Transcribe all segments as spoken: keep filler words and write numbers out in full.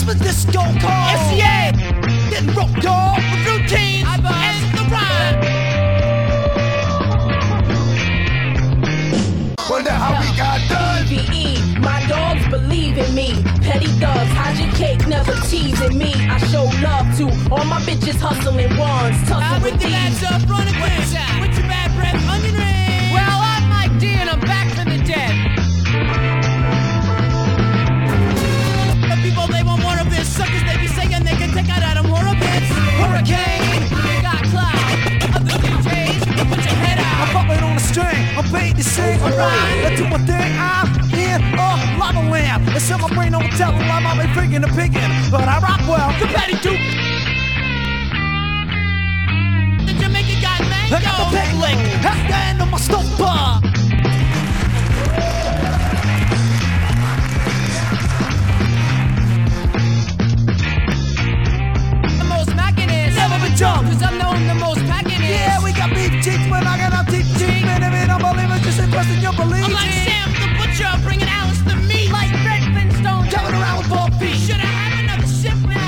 Christmas disco call. S C A Getting broke, dog. with routines and the rhyme. Wonder how we got done. V E, my dogs believe in me. Petty thugs, hide your cake, never teasing me. I show love to all my bitches hustling ones, Now tussle with with your bad these. stuff, run again. With your bad breath, onion ring. Well, I'm Mike D and I'm back from the dead. The people, they want more of this. Suckers, they be saying they can take out Adam Horowitz. Hurricane, you got cloud. Other D Js, put your head I'm out. bumping on the string. I'm paid to sing. Alright. I do my thing. I'm in a lava lamp. It's in my brain. Don't tell them I'm out freaking and picking. But I rock well. The Patty Duke. The Jamaican got mango. I got the peg lick at the end of my stopper. The most mackin' is. Never been jumped. Cause I'm known the most packing is. Yeah, we got beef cheeks when I got our teeth cheeks. Man, if it don't believe it, just question your belief. I'm like Sam the Butcher, bringing Alice the meat. Like Fred Flintstone, Coming around with ball feet. Should I have another sip now?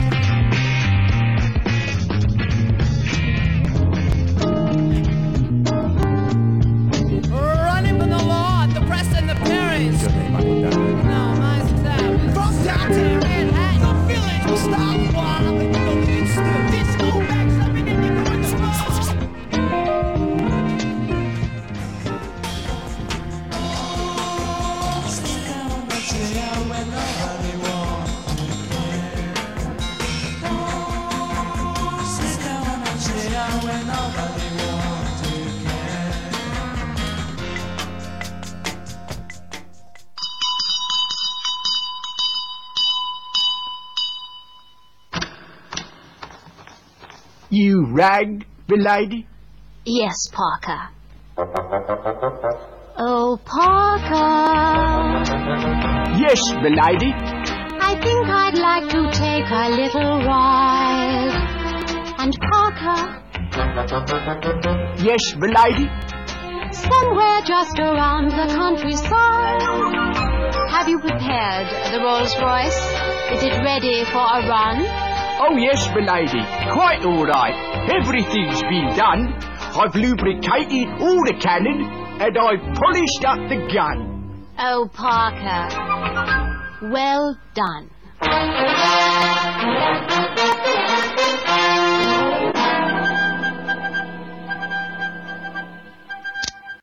Running from the law, the press and the parents. No, mine's established. From downtown Manhattan, I'm feeling to stop while we go get still. disco back, something in the doing the most. You rang, milady? Yes, Parker. Oh, Parker. Yes, milady. I think I'd like to take a little ride. And Parker, Yes, milady. somewhere just around the countryside. Have you prepared the Rolls Royce? Is it ready for a run? Oh, yes, milady. Quite all right. Everything's been done. I've lubricated all the cannon, and I've polished up the gun. Oh, Parker. Well done.